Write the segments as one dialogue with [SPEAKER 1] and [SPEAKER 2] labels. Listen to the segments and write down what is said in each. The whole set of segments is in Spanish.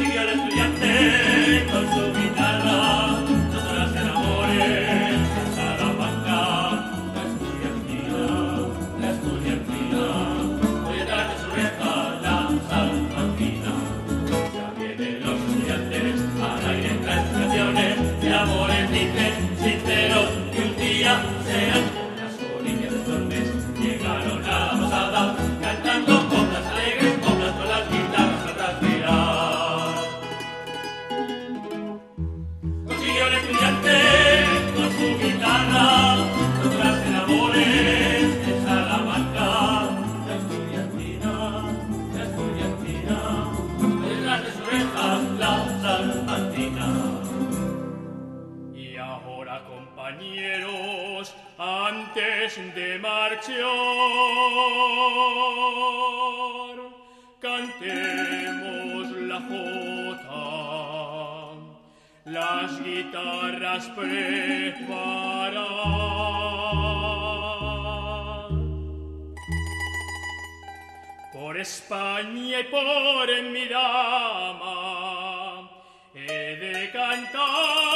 [SPEAKER 1] Consiguió el estudiante con su guitarra, no tras el amores en Salamanca. La estudiantina, hoy detrás de su reja la salmantina. Ya vienen los estudiantes al aire en las canciones de amores, dicen sinceros, que un día serán unas orillas de flores. Llegaron a la posada cantando coplas alegres, coplas con las guitarras a transpirar. Consiguió el estudiante con su guitarra lograr enamores en Salamanca. La estudiantina, detrás de su reja la salmantina. Y ahora, compañeros, antes de marchar, cantemos la jota, las guitarras preparan. Por España y por mi dama he de cantar.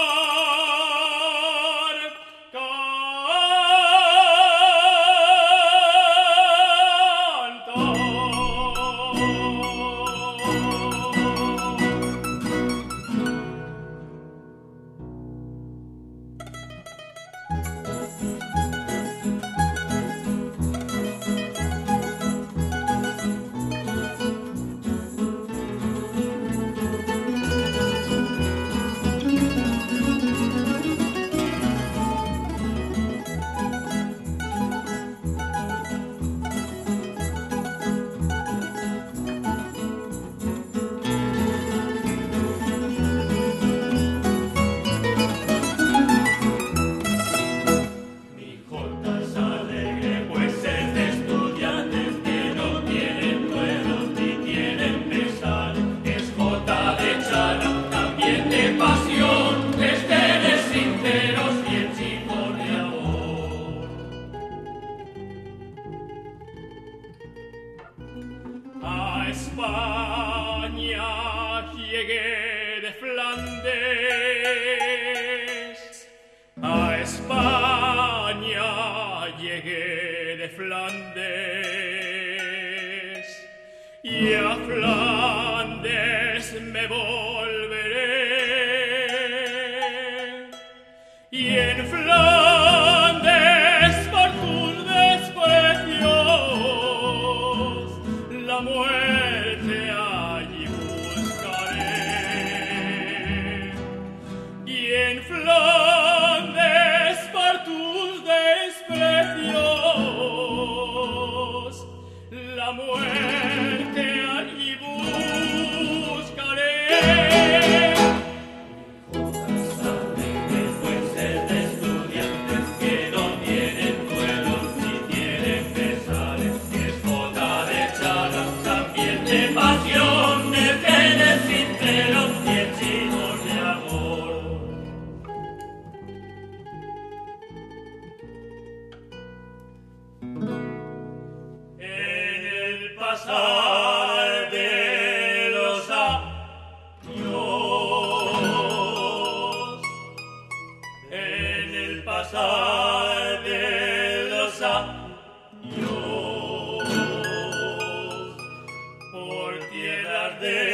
[SPEAKER 1] A España llegué de Flandes, a España llegué de Flandes, y a Flandes me volveré, y en Flandes por tus desprecios la muerte allí buscaré, y en Flandes por tus desprecios la muerte allí buscaré. En el pasar de los años, en el pasar de los años, por tierras de